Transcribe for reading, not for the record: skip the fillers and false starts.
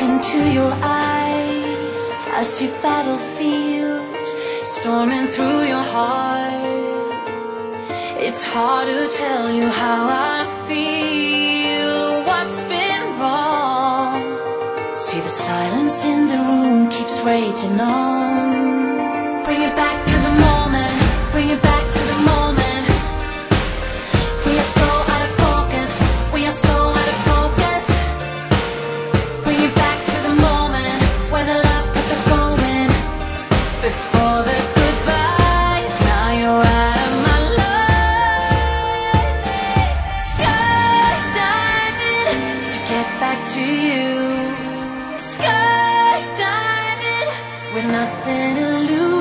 into your eyes, I see battlefields storming through your heart. It's hard to tell you how I feel, what's been wrong. See, the silence in the room keeps raging on. Bring it back to the moment, bring it back to the moment. We are so out of focus, we are so out of focus. Bring it back to the moment where the love kept us going. Before the goodbyes, now you're out of my life. Skydiving to get back to you. Skydiving with nothing to lose.